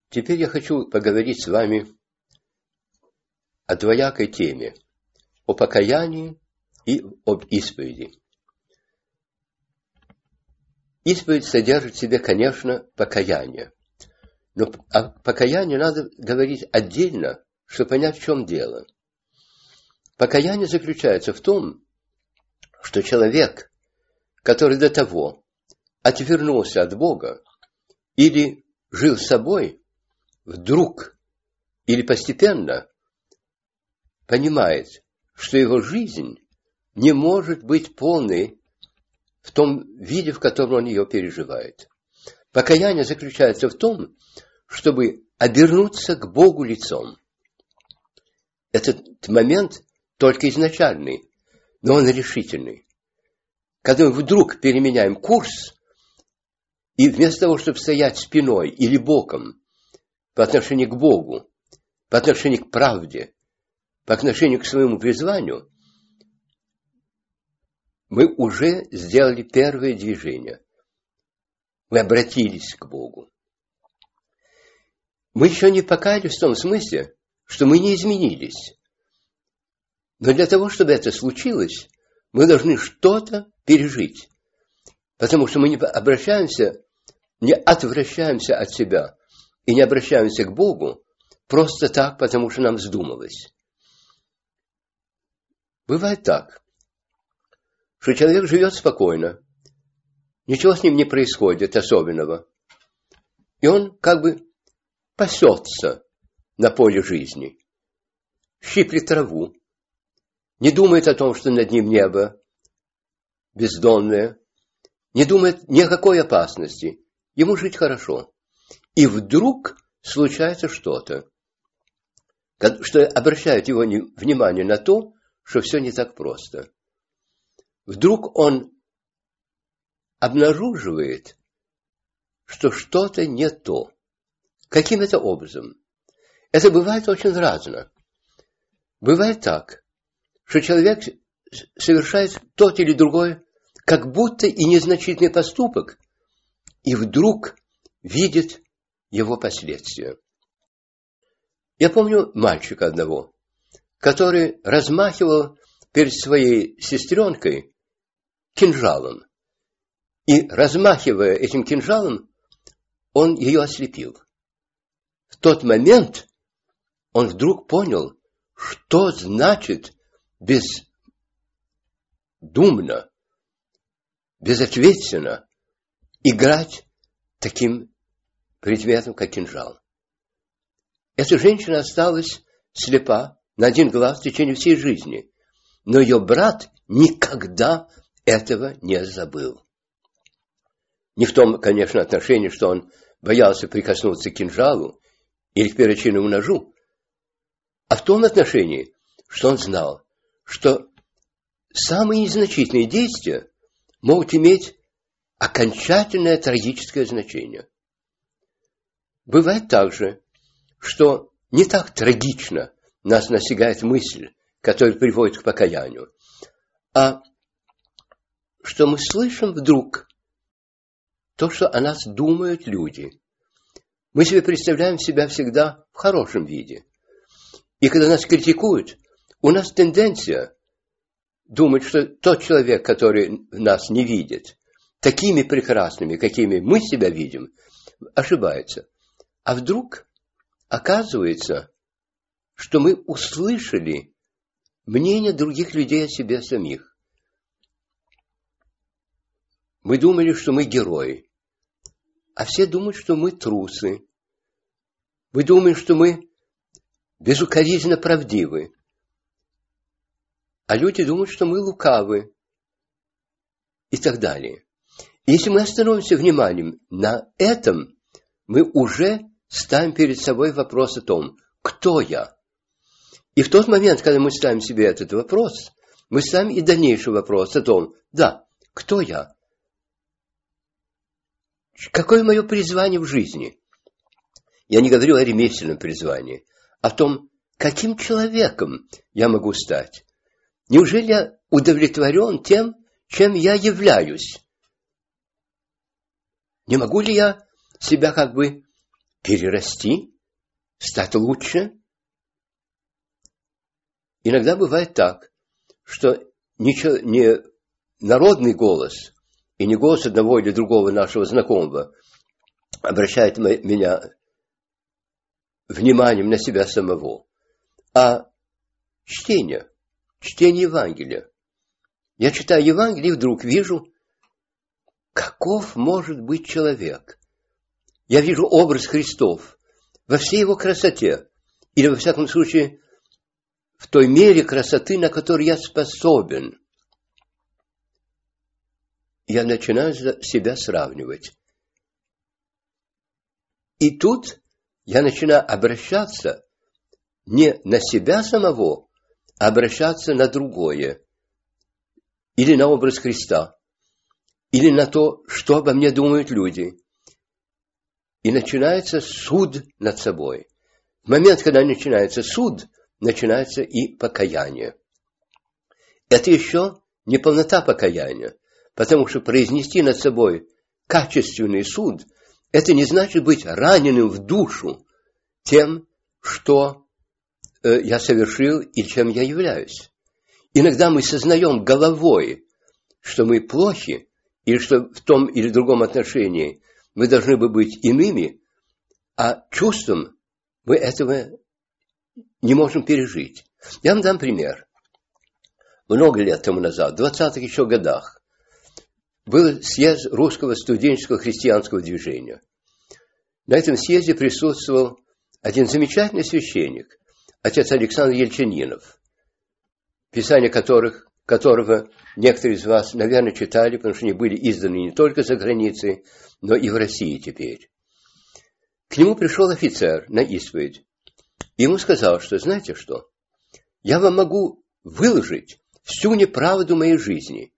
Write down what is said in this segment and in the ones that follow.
Теперь я хочу поговорить с вами о двоякой теме, о покаянии и об исповеди. Исповедь содержит в себе, конечно, покаяние. Но о покаянии надо говорить отдельно, чтобы понять, в чем дело. Покаяние заключается в том, что человек, который до того отвернулся от Бога или жил с собой, вдруг или постепенно понимает, что его жизнь не может быть полной в том виде, в котором он ее переживает. Покаяние заключается в том, чтобы обернуться к Богу лицом. Этот момент только изначальный, но он решительный. Когда мы вдруг переменяем курс, и вместо того, чтобы стоять спиной или боком по отношению к Богу, по отношению к правде, по отношению к своему призванию, мы уже сделали первое движение. Мы обратились к Богу. Мы еще не покаялись в том смысле, что мы не изменились. Но для того, чтобы это случилось, мы должны что-то пережить. Потому что мы не отвращаемся от себя и не обращаемся к Богу просто так, потому что нам вздумалось. Бывает так, что человек живет спокойно, ничего с ним не происходит особенного, и он как бы пасется на поле жизни, щиплет траву, не думает о том, что над ним небо бездонное, не думает ни о какой опасности, ему жить хорошо. И вдруг случается что-то, что обращает его внимание на то, что все не так просто. Вдруг он обнаруживает, что что-то не то. Каким это образом? Это бывает очень разно. Бывает так, что человек совершает тот или другой, как будто и незначительный поступок, и вдруг видит его последствия. Я помню мальчика одного, который размахивал перед своей сестренкой кинжалом. И, размахивая этим кинжалом, он ее ослепил. В тот момент он вдруг понял, что значит бездумно, безответственно играть таким предметом, как кинжал. Эта женщина осталась слепа на один глаз в течение всей жизни, но ее брат никогда этого не забыл. Не в том, конечно, отношении, что он боялся прикоснуться к кинжалу или к перочинному ножу, а в том отношении, что он знал, что самые незначительные действия могут иметь окончательное трагическое значение. Бывает также, что не так трагично нас настигает мысль, которая приводит к покаянию, а что мы слышим вдруг то, что о нас думают люди. Мы себе представляем себя всегда в хорошем виде. И когда нас критикуют, у нас тенденция думать, что тот человек, который нас не видит, такими прекрасными, какими мы себя видим, ошибается. А вдруг оказывается, что мы услышали мнение других людей о себе самих. Мы думали, что мы герои, а все думают, что мы трусы. Мы думаем, что мы безукоризненно правдивы, а люди думают, что мы лукавы и так далее. И если мы остановимся вниманием на этом, мы уже ставим перед собой вопрос о том, кто я. И в тот момент, когда мы ставим себе этот вопрос, мы ставим и дальнейший вопрос о том, да, кто я? Какое мое призвание в жизни? Я не говорю о ремесленном призвании, о том, каким человеком я могу стать. Неужели я удовлетворен тем, чем я являюсь? Не могу ли я себя как бы перерасти, стать лучше. Иногда бывает так, что не народный голос и не голос одного или другого нашего знакомого обращает меня вниманием на себя самого, а чтение Евангелия. Я читаю Евангелие и вдруг вижу, каков может быть человек. Я вижу образ Христов во всей его красоте, или, во всяком случае, в той мере красоты, на которую я способен. Я начинаю себя сравнивать. И тут я начинаю обращаться не на себя самого, а обращаться на другое. Или на образ Христа. Или на то, что обо мне думают люди. И начинается суд над собой. В момент, когда начинается суд, начинается и покаяние. Это еще не полнота покаяния, потому что произнести над собой качественный суд, это не значит быть раненым в душу тем, что я совершил и чем я являюсь. Иногда мы сознаем головой, что мы плохи, или что в том или другом отношении мы должны бы быть иными, а чувством мы этого не можем пережить. Я вам дам пример. Много лет тому назад, в 20-х еще годах, был съезд русского студенческого христианского движения. На этом съезде присутствовал один замечательный священник, отец Александр Ельчанинов, писания которого некоторые из вас, наверное, читали, потому что они были изданы не только за границей, но и в России теперь. К нему пришел офицер на исповедь. Ему сказал, что, знаете что, я вам могу выложить всю неправду моей жизни,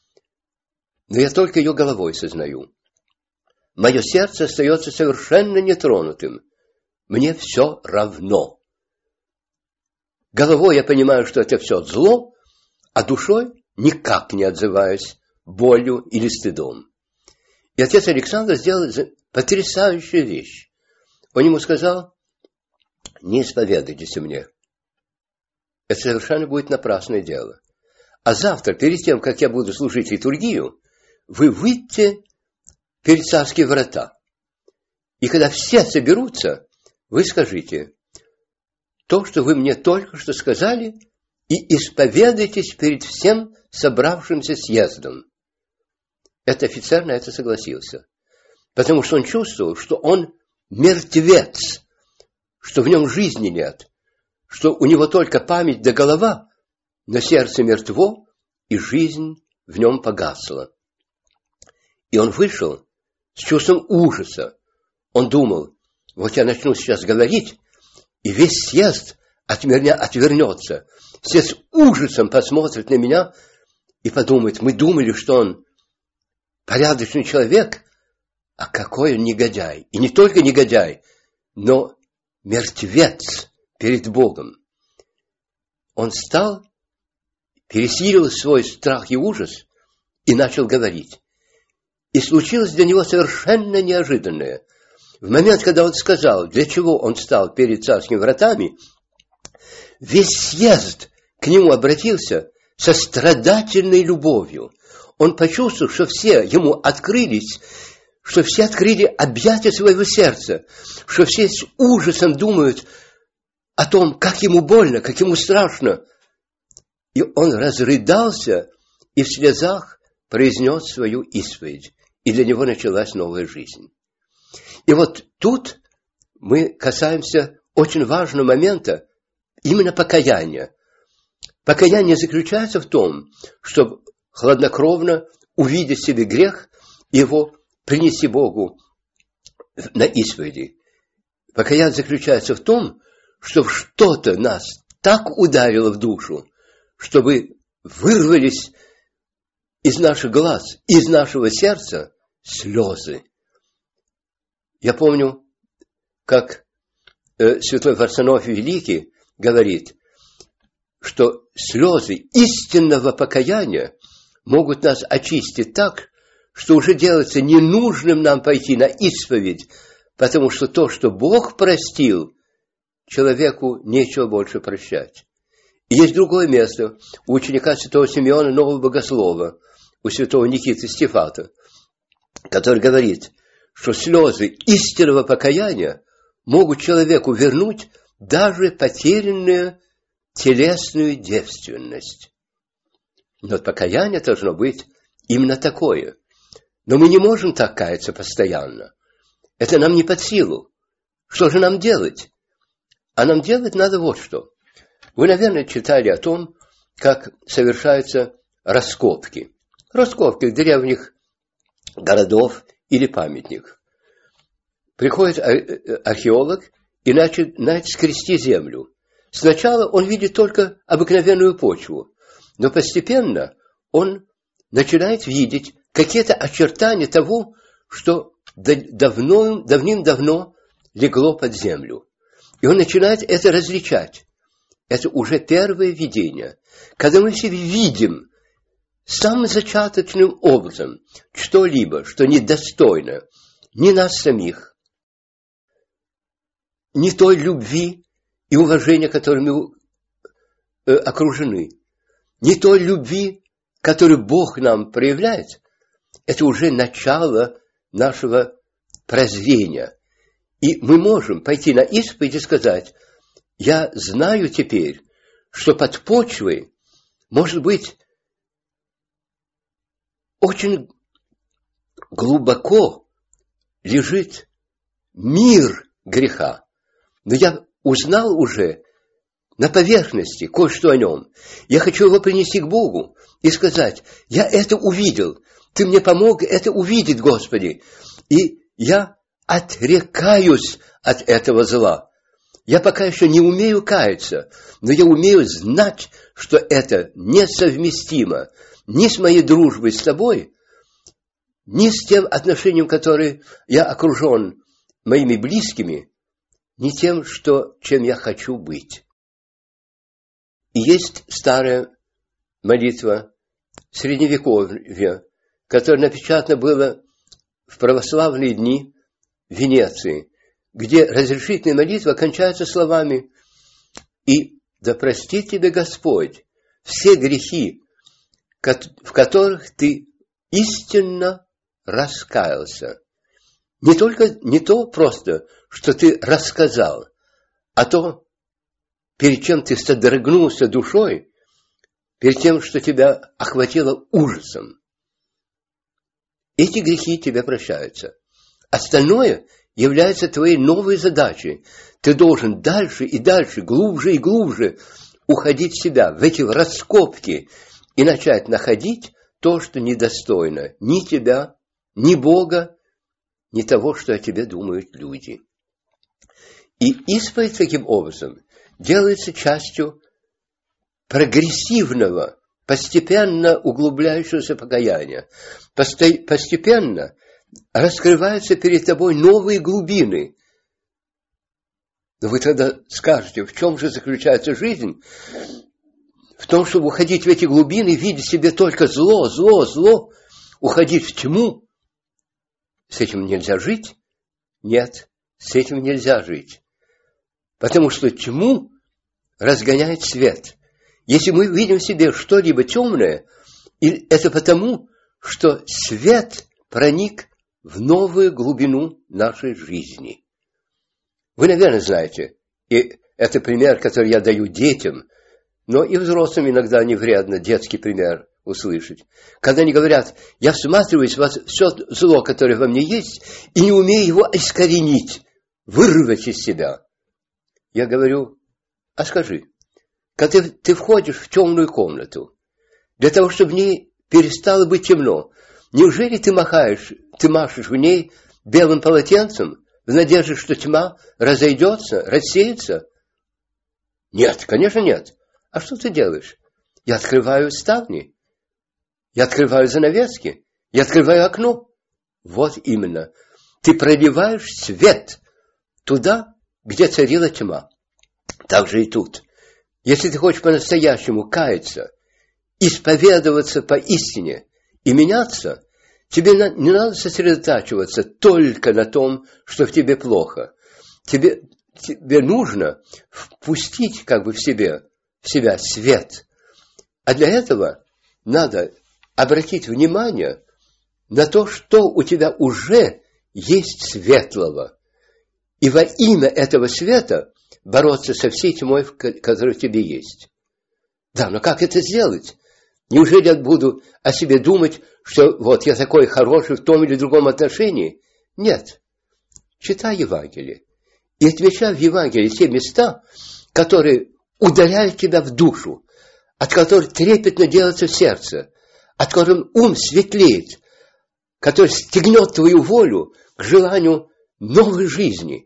но я только ее головой сознаю. Мое сердце остается совершенно нетронутым. Мне все равно. Головой я понимаю, что это все зло, а душой никак не отзываюсь болью или стыдом. И отец Александр сделал потрясающую вещь. Он ему сказал: не исповедуйтесь мне. Это совершенно будет напрасное дело. А завтра, перед тем, как я буду служить литургию, вы выйдете перед царские врата. И когда все соберутся, вы скажите то, что вы мне только что сказали, и исповедуйтесь перед всем собравшимся съездом. Этот офицер на это согласился, потому что он чувствовал, что он мертвец, что в нем жизни нет, что у него только память да голова, но сердце мертво, и жизнь в нем погасла. И он вышел с чувством ужаса. Он думал: вот я начну сейчас говорить, и весь съезд от меня отвернется. Все с ужасом посмотрят на меня и подумают: мы думали, что он порядочный человек, а какой он негодяй. И не только негодяй, но мертвец перед Богом. Он стал, пересилил свой страх и ужас и начал говорить. И случилось для него совершенно неожиданное. В момент, когда он сказал, для чего он стал перед царскими вратами, весь съезд к нему обратился со страдательной любовью. Он почувствовал, что все ему открылись, что все открыли объятия своего сердца, что все с ужасом думают о том, как ему больно, как ему страшно. И он разрыдался и в слезах произнес свою исповедь. И для него началась новая жизнь. И вот тут мы касаемся очень важного момента, именно покаяния. Покаяние заключается в том, чтобы хладнокровно увидеть в себе грех и его принести Богу на исповеди. Покаяние заключается в том, чтобы что-то нас так ударило в душу, чтобы вырвались из наших глаз, из нашего сердца слезы. Я помню, как святой Варсонофий Великий говорит, что слезы истинного покаяния могут нас очистить так, что уже делается ненужным нам пойти на исповедь, потому что то, что Бог простил, человеку нечего больше прощать. И есть другое место у ученика святого Симеона Нового Богослова, у святого Никиты Стефата, который говорит, что слезы истинного покаяния могут человеку вернуть даже потерянную телесную девственность. Но покаяние должно быть именно такое. Но мы не можем так каяться постоянно. Это нам не под силу. Что же нам делать? А нам делать надо вот что. Вы, наверное, читали о том, как совершаются раскопки. Раскопки древних городов или памятников. Приходит археолог и начинает скрести землю. Сначала он видит только обыкновенную почву, но постепенно он начинает видеть какие-то очертания того, что давным-давно легло под землю. И он начинает это различать. Это уже первое видение. Когда мы все видим самым зачаточным образом что-либо, что недостойно ни нас самих, ни той любви и уважения, которыми мы окружены, ни той любви, которую Бог нам проявляет, это уже начало нашего прозрения. И мы можем пойти на исповедь и сказать: я знаю теперь, что под почвой, может быть, очень глубоко лежит мир греха. Но я узнал уже на поверхности кое-что о нем. Я хочу его принести к Богу и сказать: я это увидел, ты мне помог это увидеть, Господи, и я отрекаюсь от этого зла. Я пока еще не умею каяться, но я умею знать, что это несовместимо ни с моей дружбой с тобой, ни с тем отношением, которое я окружен моими близкими, ни тем, чем я хочу быть. И есть старая молитва Средневековья, которая напечатана была в православные дни в Венеции, где разрешительная молитва кончается словами: «И да простит тебе Господь все грехи, в которых ты истинно раскаялся». Не то просто, что ты рассказал, а то, перед чем ты содрогнулся душой, перед тем, что тебя охватило ужасом. Эти грехи тебе прощаются. Остальное является твоей новой задачей. Ты должен дальше и дальше, глубже и глубже уходить в себя, в эти раскопки, и начать находить то, что недостойно ни тебя, ни Бога, ни того, что о тебе думают люди. И исповедь таким образом делается частью прогрессивного, постепенно углубляющегося покаяния. Постепенно раскрываются перед тобой новые глубины. Но вы тогда скажете: в чем же заключается жизнь? В том, чтобы уходить в эти глубины, видеть в себе только зло, уходить в тьму. С этим нельзя жить? Нет, с этим нельзя жить. Потому что тьму разгоняет свет. Если мы видим в себе что-либо темное, это потому, что свет проник в новую глубину нашей жизни. Вы, наверное, знаете, и это пример, который я даю детям, но и взрослым иногда не вредно детский пример услышать. Когда они говорят: я всматриваюсь в все зло, которое во мне есть, и не умею его искоренить, вырвать из себя. Я говорю: а скажи, когда ты входишь в темную комнату, для того, чтобы в ней перестало быть темно, неужели ты машешь в ней белым полотенцем в надежде, что тьма разойдется, рассеется? Нет, конечно, нет. А что ты делаешь? Я открываю ставни, я открываю занавески, я открываю окно. Вот именно. Ты проливаешь свет туда, где царила тьма. Так же и тут. Если ты хочешь по-настоящему каяться, исповедоваться по истине и меняться, Тебе не надо сосредотачиваться только на том, что в тебе плохо. Тебе нужно впустить как бы в себя свет. А для этого надо обратить внимание на то, что у тебя уже есть светлого. И во имя этого света бороться со всей тьмой, которая в тебе есть. Да, но как это сделать? Неужели я буду о себе думать, что вот я такой хороший в том или другом отношении? Нет. Читай Евангелие. И отмечай в Евангелии те места, которые ударяют тебя в душу, от которых трепетно делается сердце, от которых ум светлеет, который стегнет твою волю к желанию новой жизни.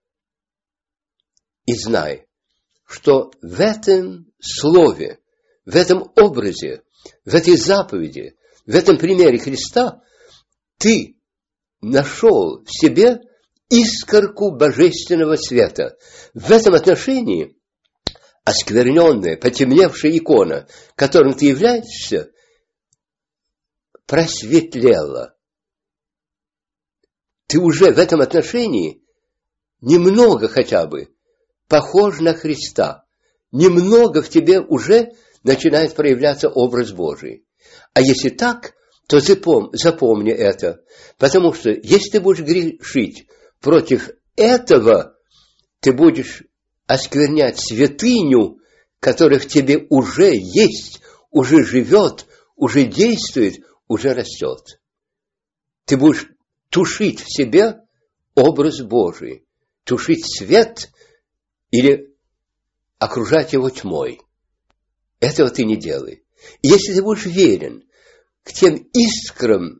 И знай, что в этом слове, в этом образе, в этой заповеди, в этом примере Христа ты нашел в себе искорку божественного света. В этом отношении оскверненная, потемневшая икона, которым ты являешься, просветлела. Ты уже в этом отношении немного хотя бы похож на Христа. Немного в тебе уже начинает проявляться образ Божий. А если так, то запомни это. Потому что если ты будешь грешить против этого, ты будешь осквернять святыню, которая в тебе уже есть, уже живет, уже действует, уже растет. Ты будешь тушить в себе образ Божий, тушить свет или окружать его тьмой. Этого ты не делай. И если ты будешь верен к тем искрам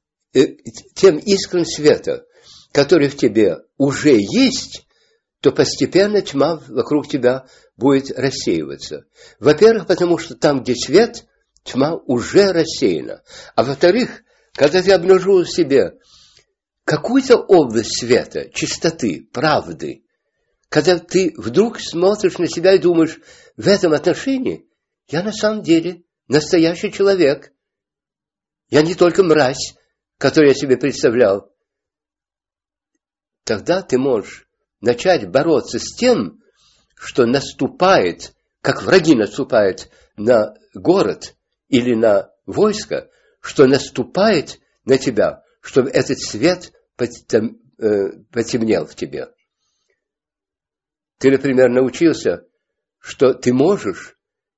света, которые в тебе уже есть, то постепенно тьма вокруг тебя будет рассеиваться. Во-первых, потому что там, где свет, тьма уже рассеяна. А во-вторых, когда ты обнаружил в себе какую-то область света, чистоты, правды, когда ты вдруг смотришь на себя и думаешь, в этом отношении я на самом деле настоящий человек. Я не только мразь, которую я себе представлял. Тогда ты можешь начать бороться с тем, что наступает, как враги наступают на город или на войско, что наступает на тебя, чтобы этот свет потемнел в тебе. Ты, например, научился, что ты можешь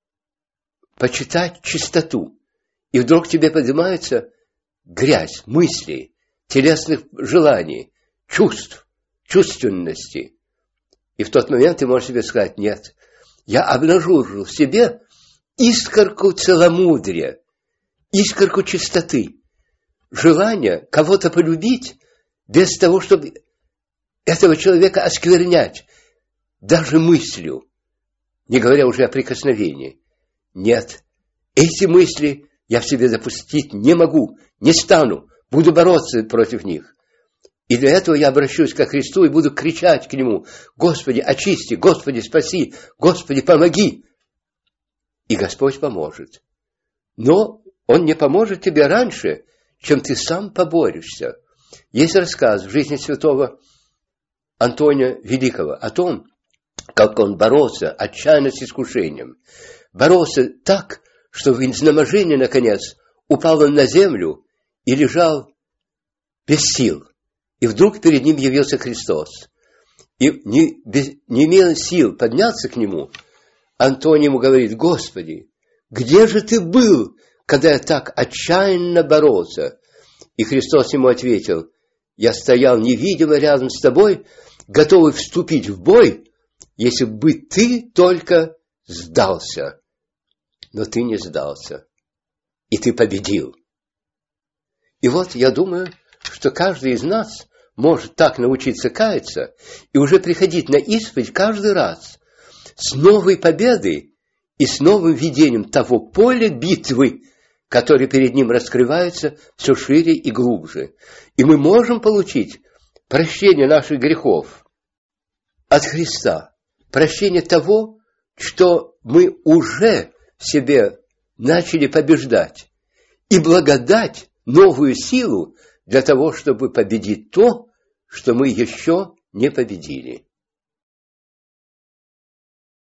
почитать чистоту, и вдруг тебе поднимается грязь мыслей, телесных желаний, чувств, чувственности. И в тот момент ты можешь себе сказать: нет, я обнаружил в себе искорку целомудрия, искорку чистоты, желание кого-то полюбить без того, чтобы этого человека осквернять даже мыслью, не говоря уже о прикосновении. Нет, эти мысли я в себе допустить не могу, не стану, буду бороться против них. И для этого я обращусь ко Христу и буду кричать к Нему: Господи, очисти, Господи, спаси, Господи, помоги. И Господь поможет. Но Он не поможет тебе раньше, чем ты сам поборешься. Есть рассказ в жизни святого Антония Великого о том, как он боролся отчаянно с искушением. Боролся так, что в изнеможении, наконец, упал он на землю и лежал без сил. И вдруг перед ним явился Христос. И не имея сил подняться к нему, Антоний ему говорит: Господи, где же ты был, когда я так отчаянно боролся? И Христос ему ответил: я стоял невидимо рядом с тобой, готовый вступить в бой, если бы ты только сдался. Но ты не сдался, и ты победил. И вот я думаю, что каждый из нас может так научиться каяться и уже приходить на исповедь каждый раз с новой победой и с новым видением того поля битвы, которое перед ним раскрывается все шире и глубже. И мы можем получить прощение наших грехов от Христа, прощение того, что мы уже в себе начали побеждать, и благодать новую силу для того, чтобы победить то, что мы еще не победили.